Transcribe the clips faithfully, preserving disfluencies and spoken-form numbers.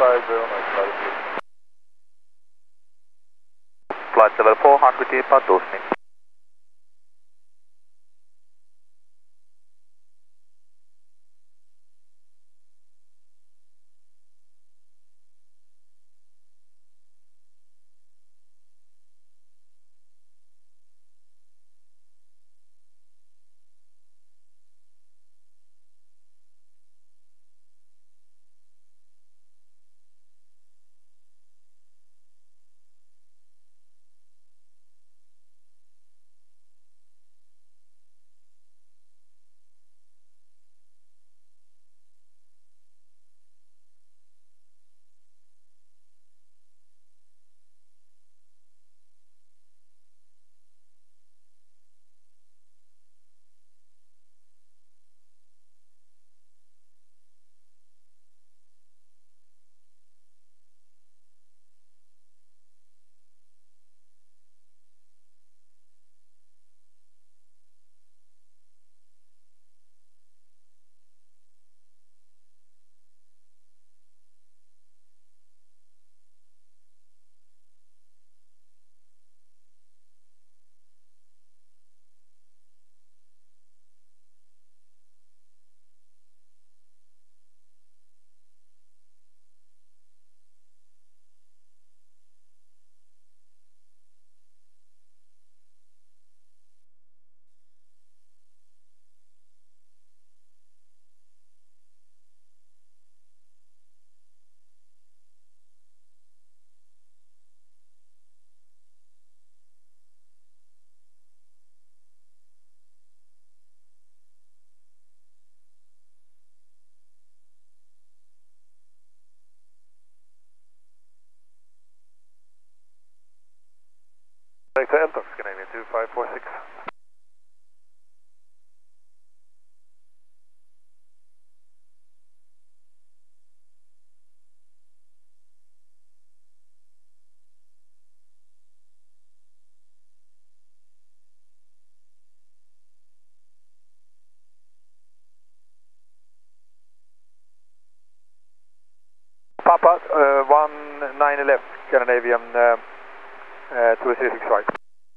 five zero noise, latitude. Flight level four hundred, departure Dusnik. Delta Eltox, Canadian two five four six. Papa, uh, one nine left, Scandinavian uh, uh, two zero six right.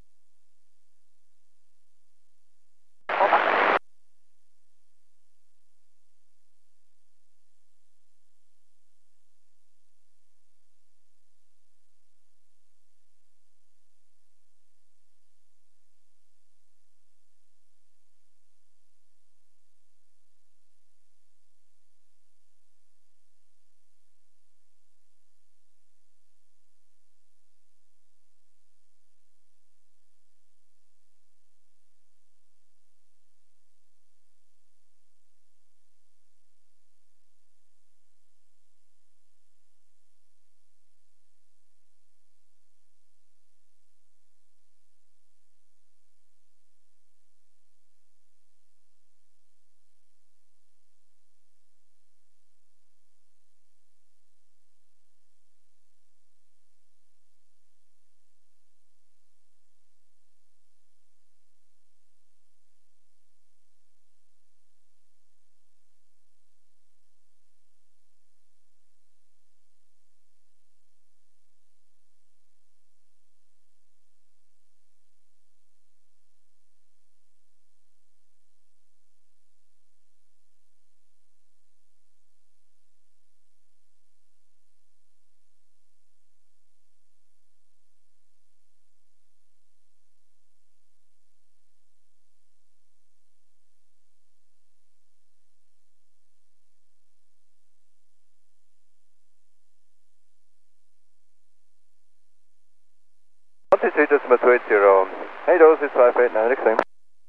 Altitude decimal two eight zero. Hey, those is five eight nine, next time.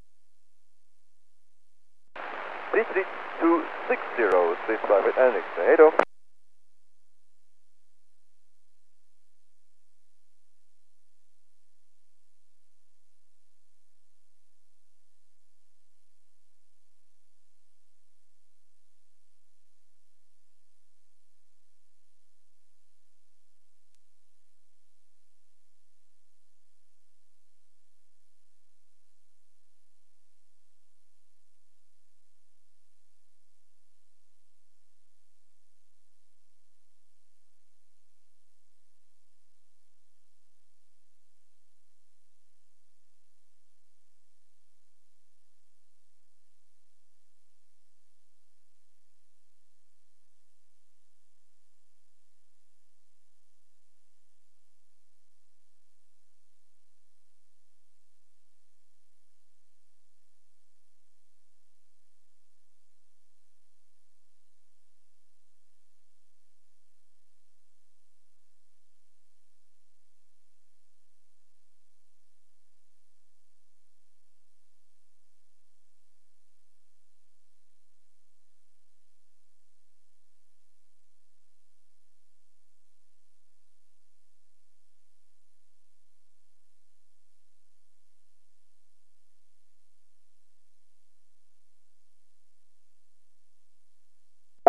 three three two six zero, six five eight nine, next time. Hey, those.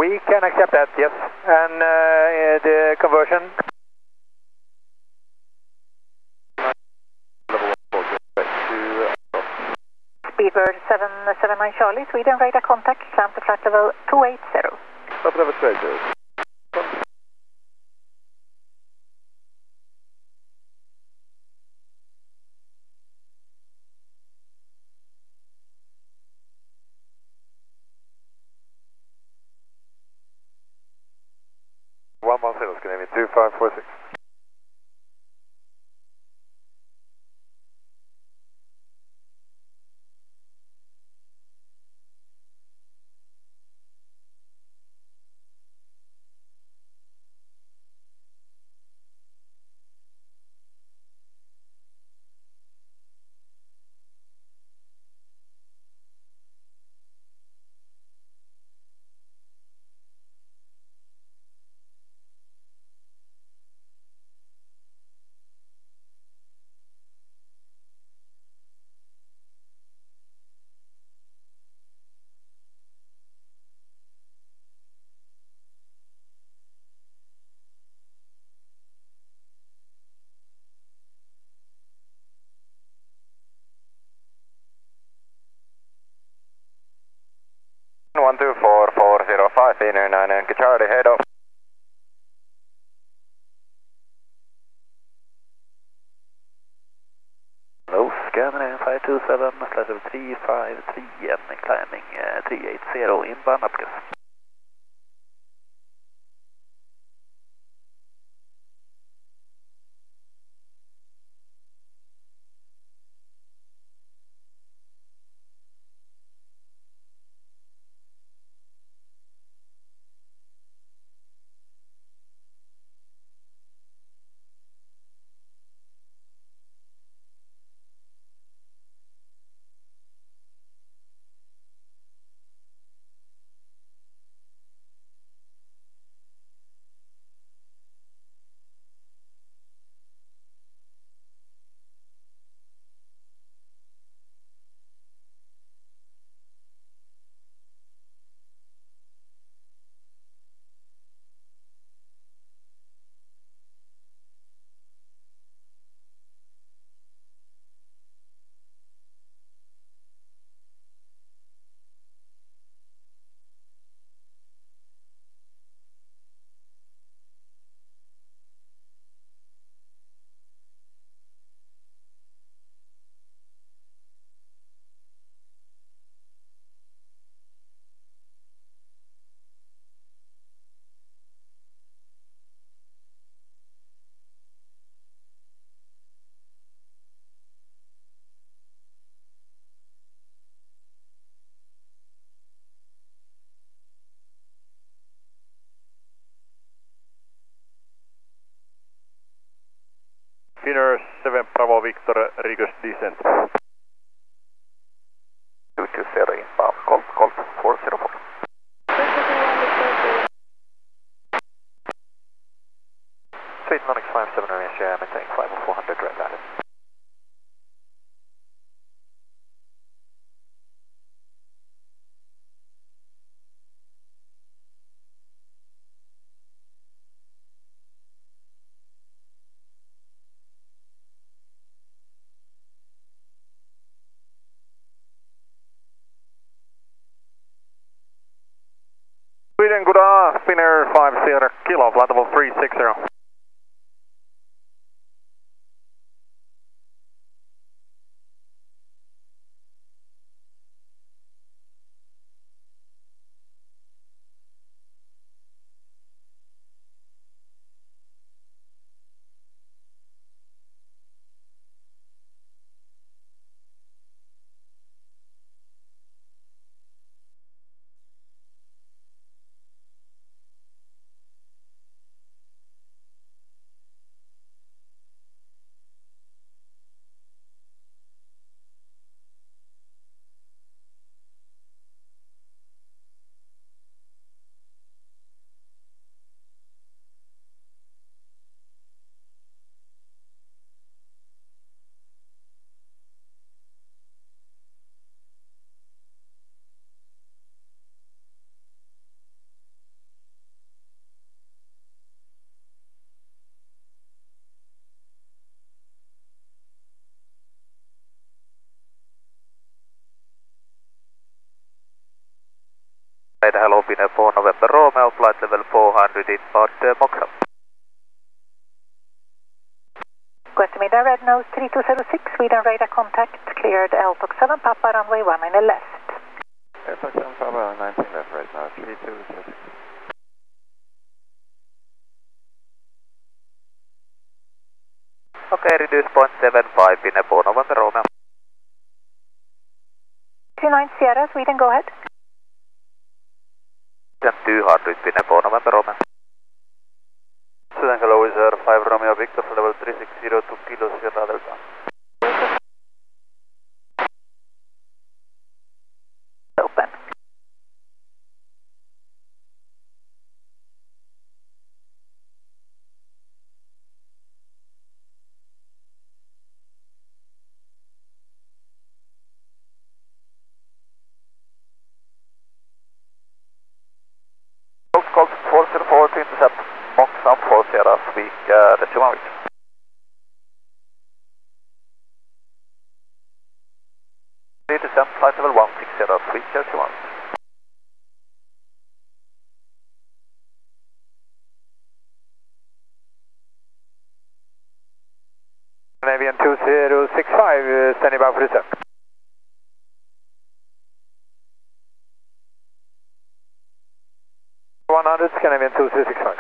We can accept that, yes. And uh, the conversion? Speedbird seven seven nine Charlie, Sweden, radar contact, climb to flight level two eighty. Flight level two eighty. one one zero, Scandinavia two five four six. one two four four zero five, inner nine Yankee Charlie, head off. Hello, Scandinavian five two seven, flight level three five three, and climbing uh, three eighty, inbound upgas. Finnair seven Bravo Victor, request descent. two two zero, inbound, Golf, Golf four zero four. Sweden Onyx five seven, Asia, maintain five four hundred, red line. Sweden, good uh, Finnair five zero, kilo, flight level three six zero. radar hello pinne på November Romeo, flight level four hundred inbound uh, Moxa. Guestimida Red Nose three two zero six, Sweden radar contact, cleared L T O C seven, Papa runway one nine left. L T O C seven, Papa nineteen left right now, three two zero six. Okay, reduce point seven five pinne på November Romeo. two nine Sierra, Sweden, go ahead. two hundred pinne på November Romeo. Sweden hello is Air five Romeo Victor for level three six zero two Kilo Sierra Delta. Open. Golf four zero four to intercept Moxa four Sierra, speak uh, the two one Victor. Descent flight level one six zero, speak uh, two one. Scandinavian two zero six five, uh, standing by for descent. one hundred, Scandinavian two zero six five.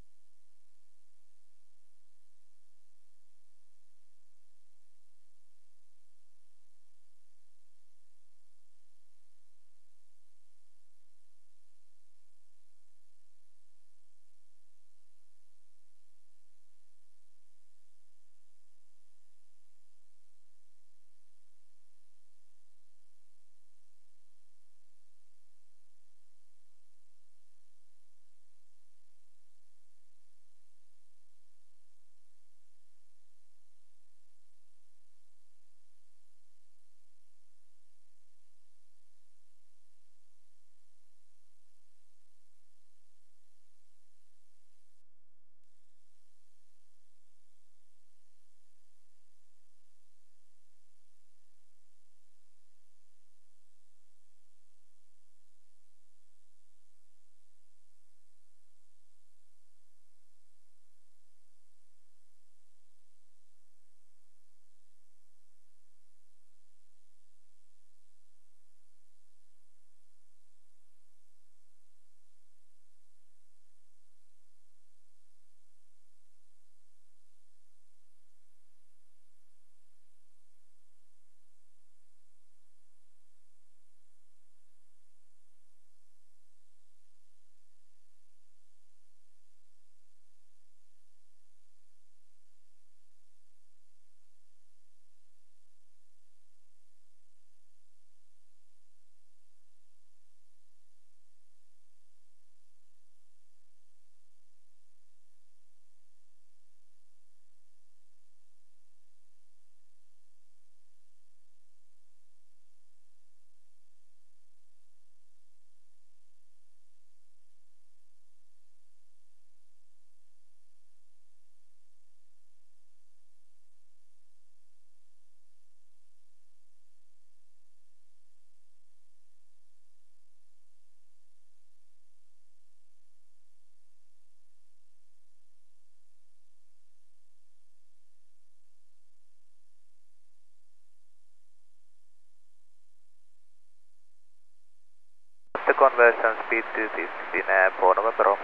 The conversion speed to this pinne på November Romeo.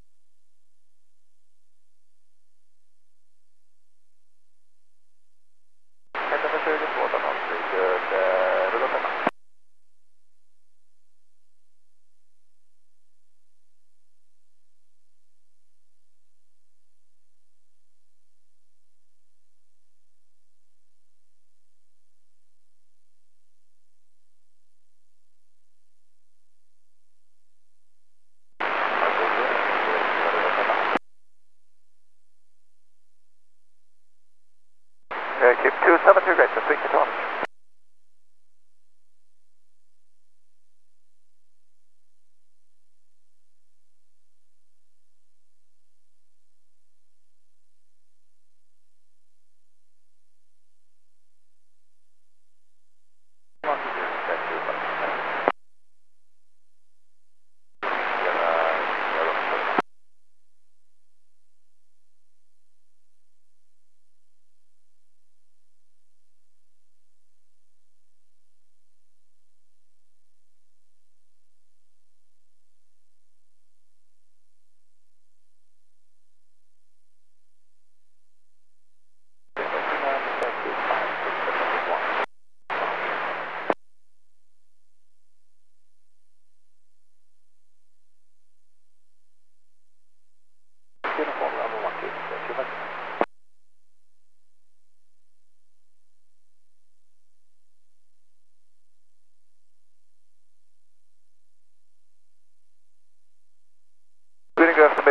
Uh, keep two seven two great, so speak to two hundred.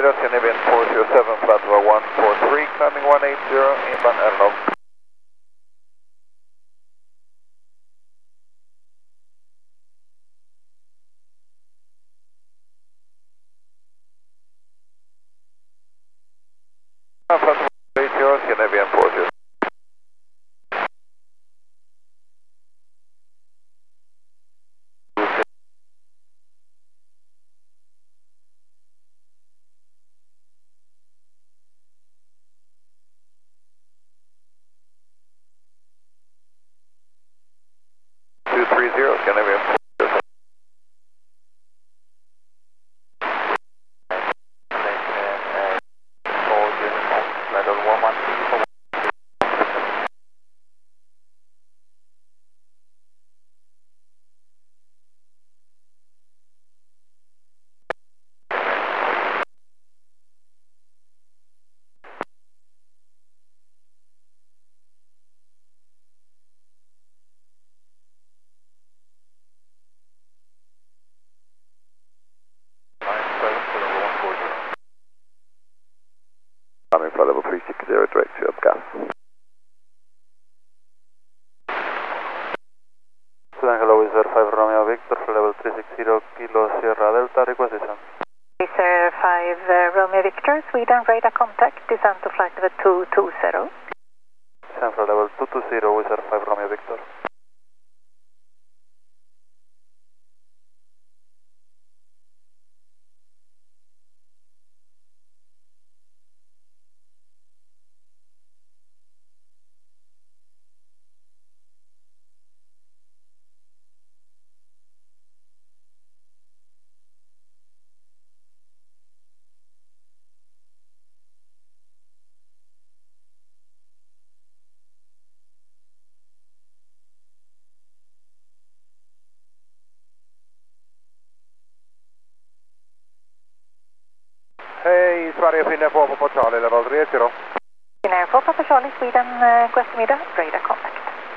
Barbados, Scandinavian four zero seven, flight level one four three, climbing one eighty, inbound Aeronov. Flight level eight zero, Scandinavian four zero. two three zero, Scandinavian four zero. Level one one three. Climbing flight level three six zero, direct to up gas. Sudan Hello, is five Romeo Victor, flight level three six zero, Kilo Sierra Delta, request descent. Sir five uh, Romeo Victor, Sweden radar contact, descend to flight level two two zero. Descent flight level two two zero, is five Romeo Victor. Hej, Sverige Finne två på Charlie, level tre zero. Finnair four Papa Charlie, Sweden, uh, god eftermiddag, radar contact.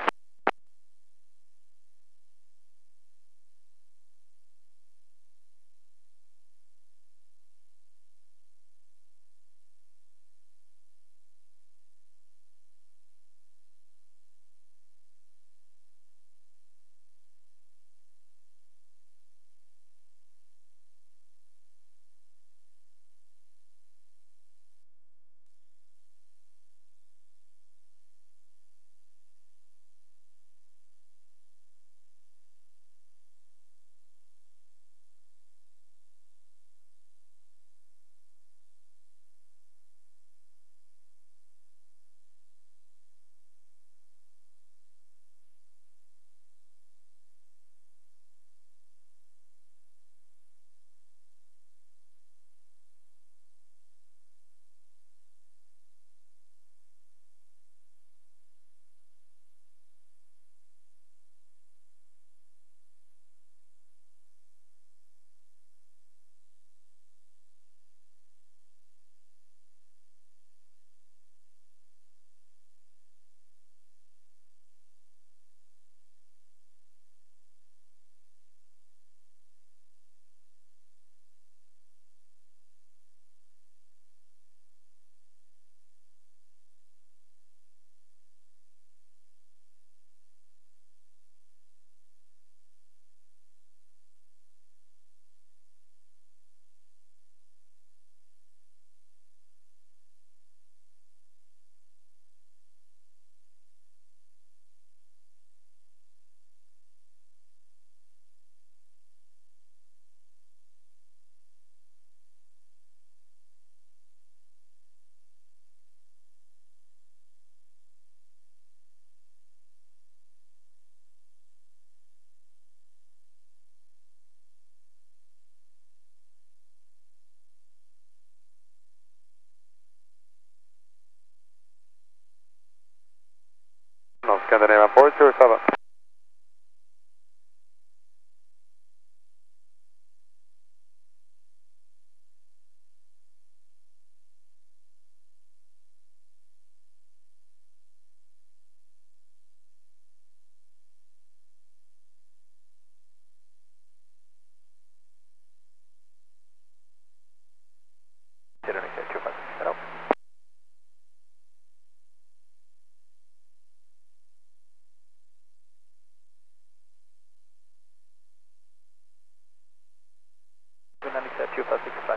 No, Scandinavian four zero seven.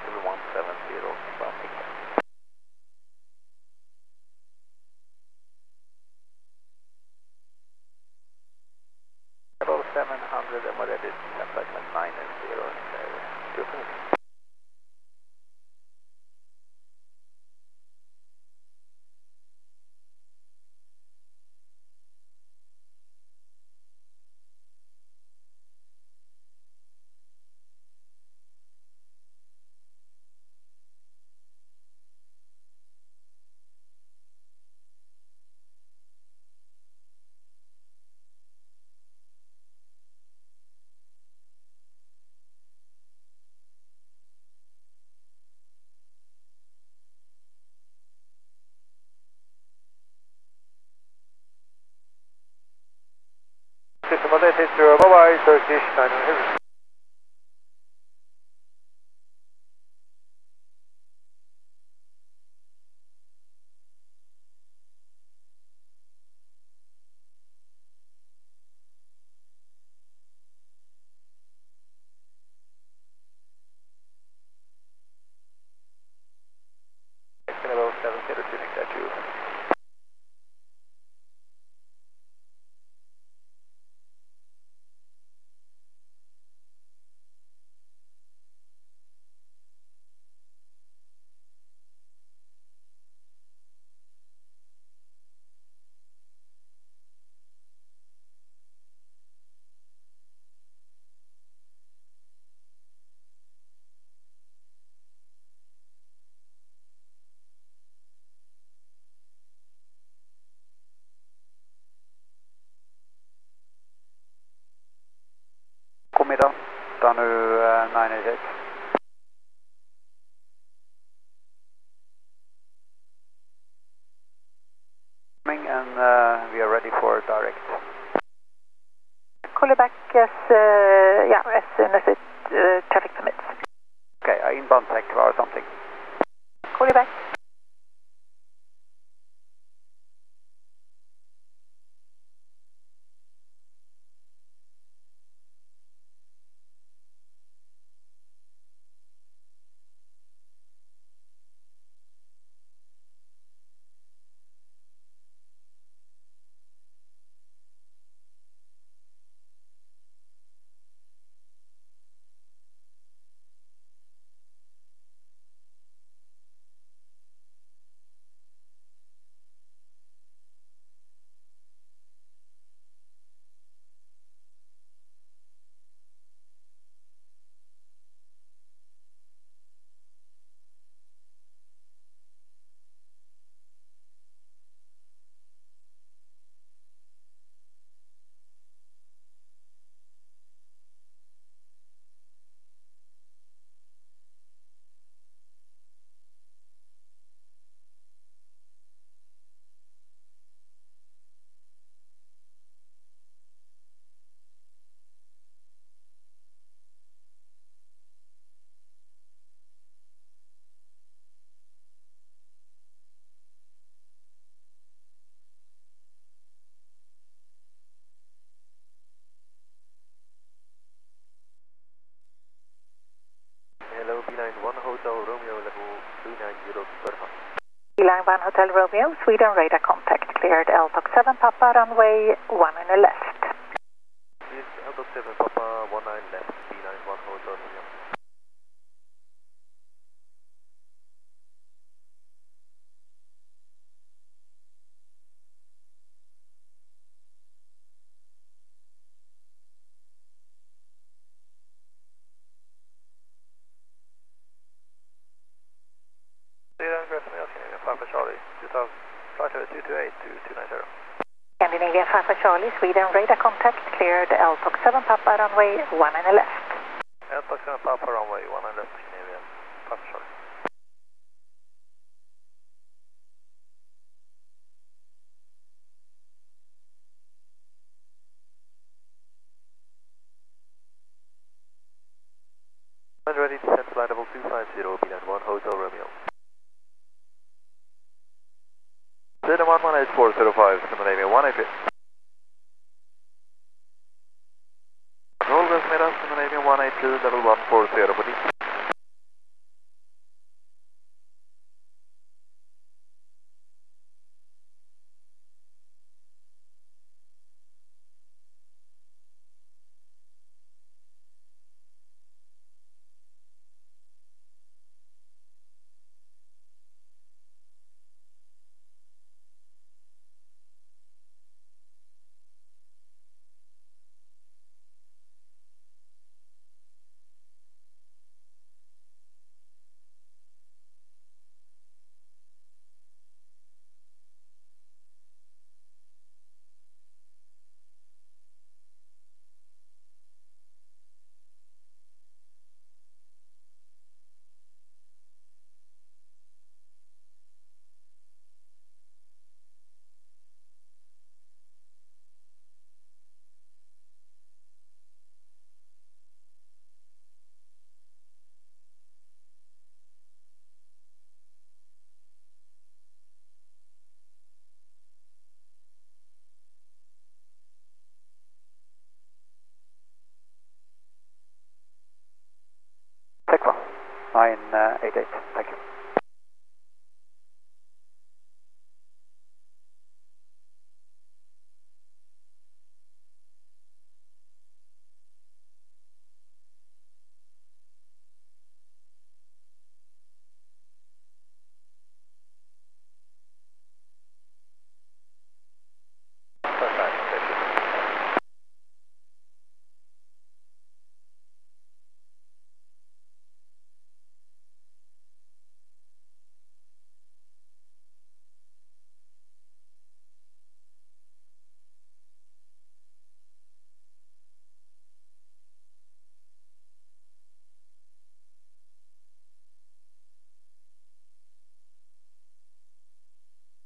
level one seven zero, Baltic. Level seven hundred and what it is, flight nine zero, two five. System on eight eight zero, bye bye, Turkish nine one heavy. Level seven zero two, next to you. God middag, där nu uh, nine eight eight. And uh, we are ready for direct. Call you back as, uh, yeah, as soon as it, uh, traffic permits. Okay, uh, inbound tech or something. Call you back. Hello, B nine one Hotel Romeo, level three nine zero, B nine one Hotel Romeo, Sweden radar contact, cleared L T O C seven Papa, runway one on the left. Yes, L T O C seven Papa, one nine left, B nine one Hotel Romeo. Papa Charlie, flight over two two eight to two nine zero. Scandinavian Papa Charlie, Sweden radar contact, cleared L T O C seven Papa, runway one on the left. L T O C seven Papa, runway one on the left, Scandinavian Papa Charlie. Ready to descend flight level two five zero, B nine one Hotel Romeo. Sweden one one eight four zero five, Scandinavian one eight eight. Control, Scandinavian one eight two, level one four zero for D. nine eight eight, thank you.